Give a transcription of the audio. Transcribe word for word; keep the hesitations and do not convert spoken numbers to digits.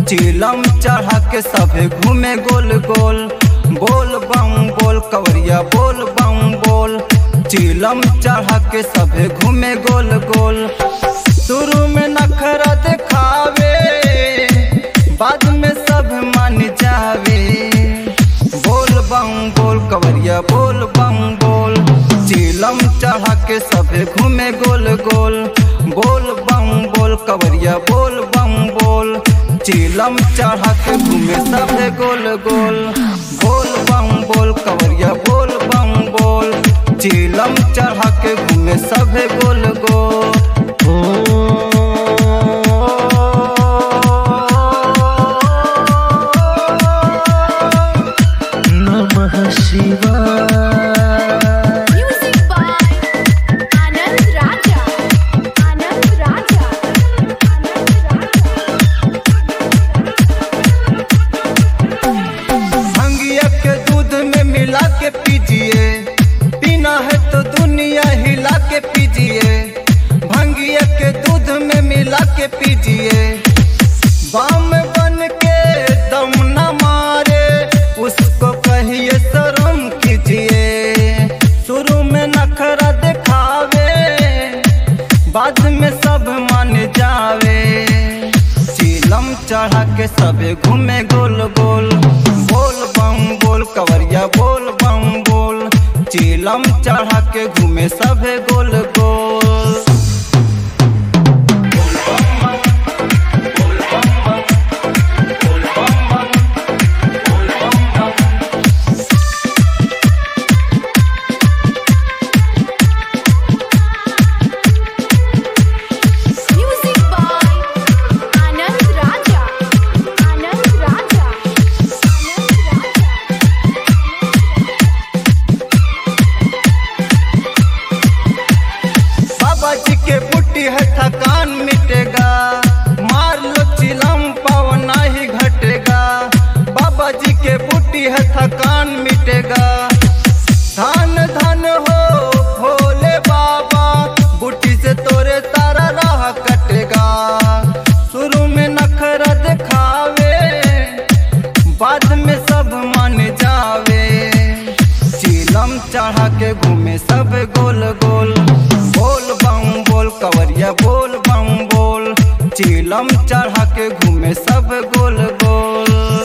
चिलम चढ़ा के सभे घूमे गोल गोल। बोल बम बोल कवरिया बोल बम बोल। चिलम चढ़ा के सभे घूमे गोल गोल। शुरू में नखरा दिखावे बाद में सब मान जावे। बोल बम बोल कवरिया बोल बम बोल। चिलम चढ़ा के सभे घूमे गोल गोल। बोल बम बोल कवरिया बोल बम बोल। चिलम चढ़ा के घूमे सभे गोल गोल। बोल बम बोल कवरिया बोल बम बोल। चिलम चढ़ा के घूमे सभे गोल गोल। नमः शिवाय। मिला के पीजिए पीना है तो दुनिया हिला के पीजिए। भंगिया के दूध में मिला के पीजिए। बाम बन के दम न मारे उसको कहिए शर्म कीजिए। शुरू में नखरा दिखावे बाद में सब मान जावे। चिलम चढ़ा के सबे घूमे गोल गोल। बोल बम बोल कवरिया बोल बम बोल। चिलम चढ़ा के घूमे सभे गोल गोल। बाबा जी के बूटी है थकान मिटेगा। मार लो चिलम पावना ही घटेगा। बाबा जी के बूटी है थकान मिटेगा। धन धन हो भोले बाबा बूटी से तोरे सारा राह कटेगा। शुरू में नखरा दिखावे बाद में सब मान जावे। चिलम चढ़ा के घूमे सब गोल गोल। बोल बम बोल कवरिया बोल बम बोल। चिलम चढ़ा के घूमे सब गोल गोल।